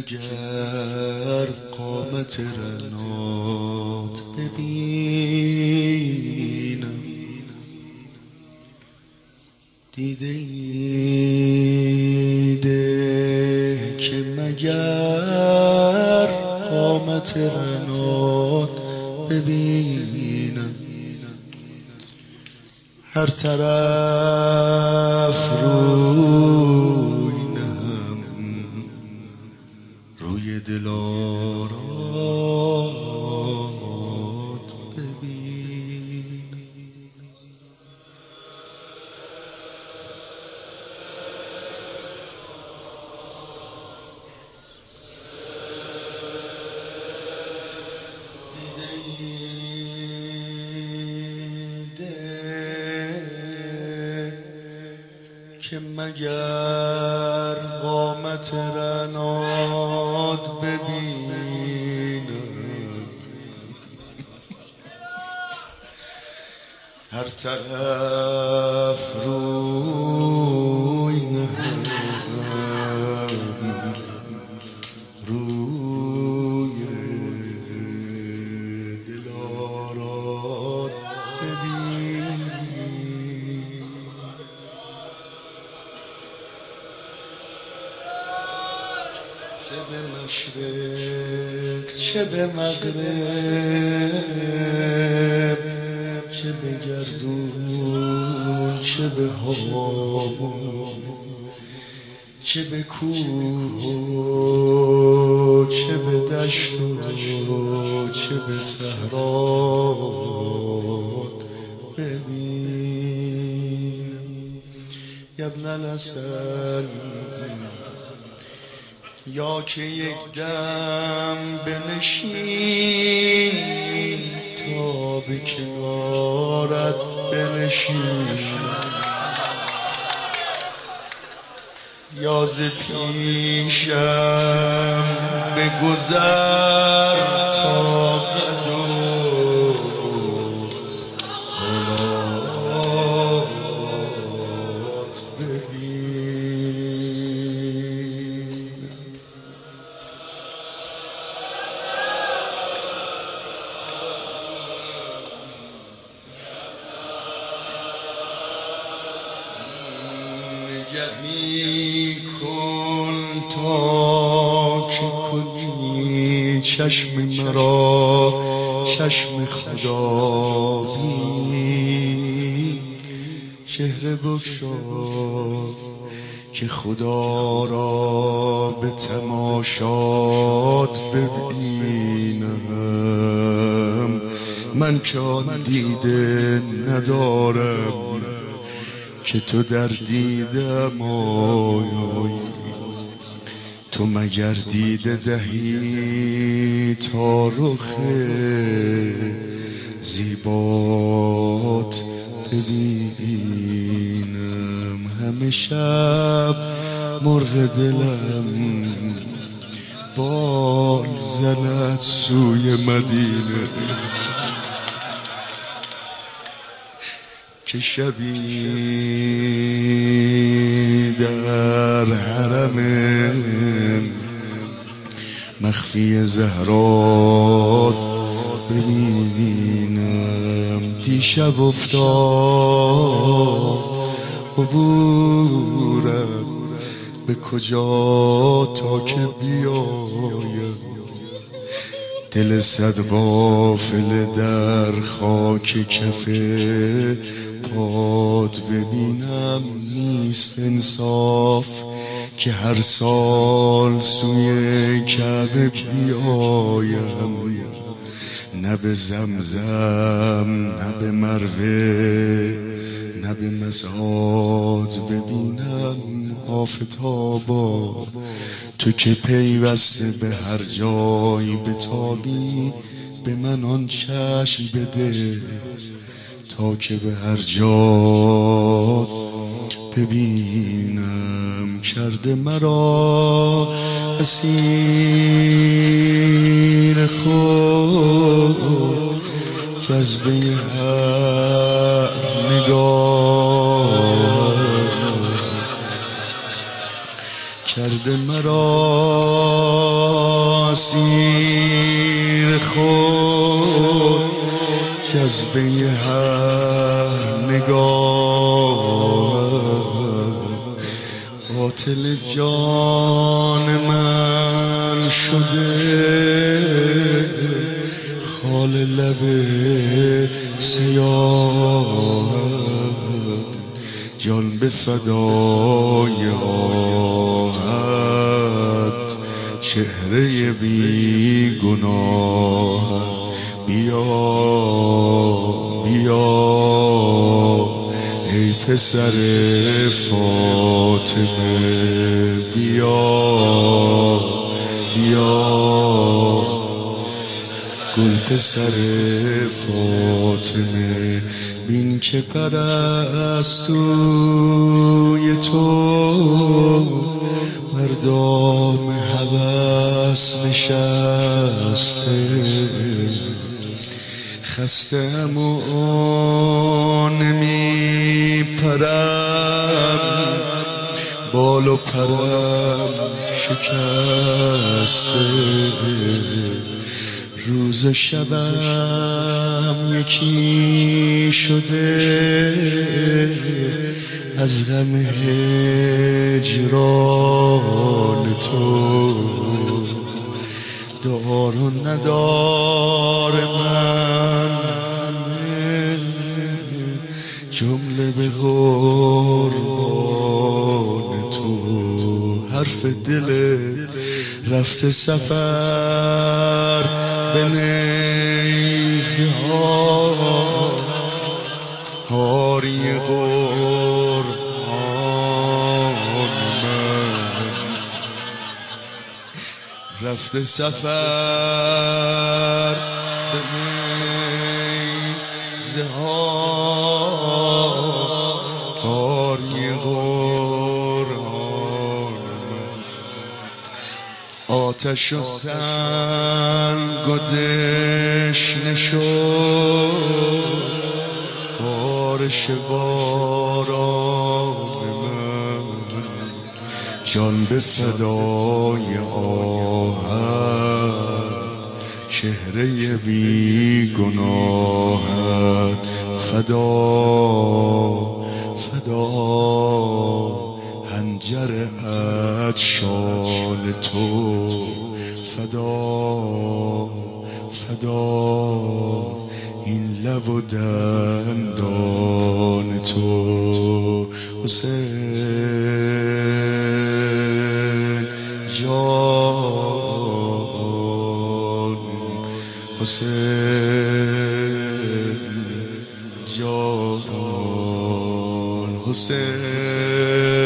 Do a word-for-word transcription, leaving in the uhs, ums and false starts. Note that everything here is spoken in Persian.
مگر قامت رنات ببینم، دیده ایده که مگر قامت رنات ببینم، هر طرف روی نهم روی دلارات ببینم. که مگر قامت رنات ببینم، هر طرف روی نهم روی دلارات ببینم. چه به مشرق چه به مغرب، چه به گردون چه به هامون، چه به کوه و چه به دشت و چه به صحرات ببینم. یبن الحسن یا که یک دم بنشین تا به کنارت بنشین، یا ز پیشم بگذر تا قد و حالات ببین. نگهی کن تا که کنی چشم مرا چشم خدا بین، چهره بگشا که خدا را به تماشات ببینم. من که آن دیده ندارم که تو در دیدم آی، تو مگر دیده دهی تا رخ زیبات ببینم. همه شب مرغ دلم بال زند سوی مدینه، که شبی در حرم مخفی زهرات ببینم. دیشب افتاد عبورم به کجا تا که بیایم، دل صد غافل در خاک کف پات ببینم. نیست انصاف که هر سال سوی کعبه بیایم، نه به زمزم نه به مروه نه به مسعود ببینم. آفتابا تو که پیوسته به هر جای بتابی، به من آن چشم بده تا که به هر جا ببینم. کرده مرا اسیر خود جذبه هر نگاه، کرده مرا کعبه هر نگاه قاتل جان من شده، خال لب سیاه جان به فدای آهت، چهره بی گناه. بیا بیا ای پسر فاطمه، بیا بیا گل پسر فاطمه. بین که پرستوی تو مردم هوس نشسته، خسته ام و نمی پرم، بال و پرم شکسته، روز و شبم یکی شده، از غم هجران تو. دار و ندار من همه جمله به قربان تو. حرف دل رفته سفر به نیزه ها، کاری قرآن من رفته سفر به نیزه ها، کاری قرآن من. آتش و سنگ و دشنه شد بارش باران من، جان به فدای آهت، چهره بی گناهت. فدا فدا حنجر عطشان تو، فدا فدا این لب و دندان تو. حسین جان، حسین جان، حسین